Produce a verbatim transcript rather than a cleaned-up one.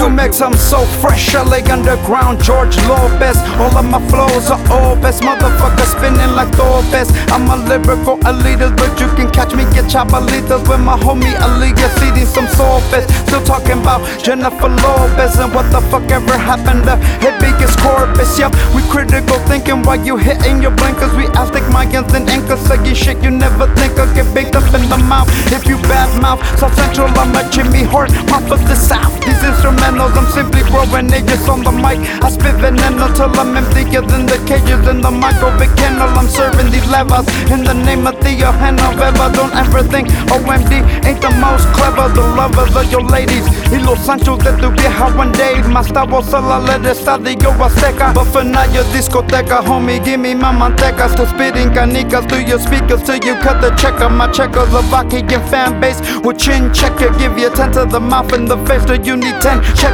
to make some so fresh. L A underground, George Lopez. All of my flows are opus. Motherfucker spinning like Thorpes. I'm a lyrical elitist, but you can catch me get chabalitas with my homie Aaliyah, eating some sopas. Still talking about Jennifer Lopez and what the fuck ever happened to habeas corpus. Yep, we critical thinking while you hitting your blinkers. We Aztec Mayans and Incas saying shit you never think of. Get baked up in the mouth if you bad mouth. South Central, I'm a Jimmy Hort, mouth of the South. These instrumentals, I'm simply growing ages on the mic. I spit veneno till I'm emptier than the cages in the microwave kennel. I'm serving these levels in the name of Theo Genoveva. Don't ever think O M D ain't the most clever. The lovers of your ladies y los Sanchos de tu vieja one day. Más tabo solo le estadio Azteca. But for now your discoteca, homie, give me my mantecas. To spitting canicas through your speakers till you cut the checker. My Czechoslovakian fan base with chin checker. Give you ten to the mouth and the face, so you need ten check